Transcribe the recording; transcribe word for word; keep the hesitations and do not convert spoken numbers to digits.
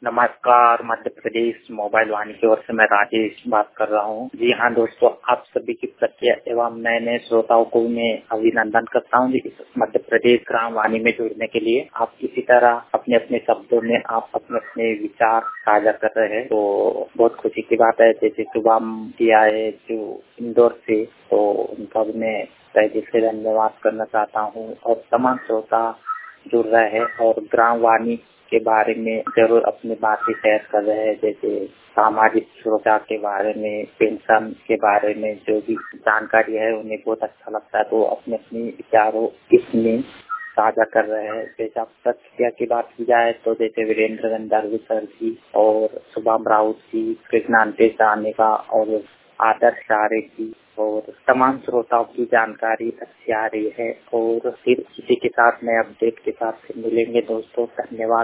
नमस्कार, मध्य प्रदेश मोबाइल वाणी की ओर से मैं राजेश बात कर रहा हूँ। जी हाँ दोस्तों, आप सभी की प्रक्रिया एवं नए नए श्रोताओं को मैं अभिनंदन करता हूँ इस मध्य प्रदेश ग्राम वाणी में जुड़ने के लिए। आप इसी तरह अपने अपने शब्दों में आप अपने अपने विचार साझा कर रहे हैं, तो बहुत खुशी की बात है। जैसे शुभम जी आए जो इंदौर से, तो उनका भी मैं तहे दिल से धन्यवाद करना चाहता हूँ। और तमाम श्रोता जुड़ रहे हैं और ग्राम वाणी के बारे में जरूर अपनी बातें शेयर कर रहे हैं। जैसे सामाजिक सुरक्षा के बारे में, पेंशन के बारे में जो भी जानकारी है उन्हें बहुत अच्छा लगता है, तो अपने अपने विचारों इसमें साझा कर रहे हैं। जैसे आप प्रतिक्रिया की बात की जाए तो जैसे वीरेंद्र गंधर्व सर जी और शुभम राउत जी, कृष्णांतेश का और आदर्श आर्य जी और तमाम श्रोताओं की जानकारी अच्छी आ रही है। और फिर इसी के साथ नए अपडेट के साथ फिर मिलेंगे दोस्तों। धन्यवाद।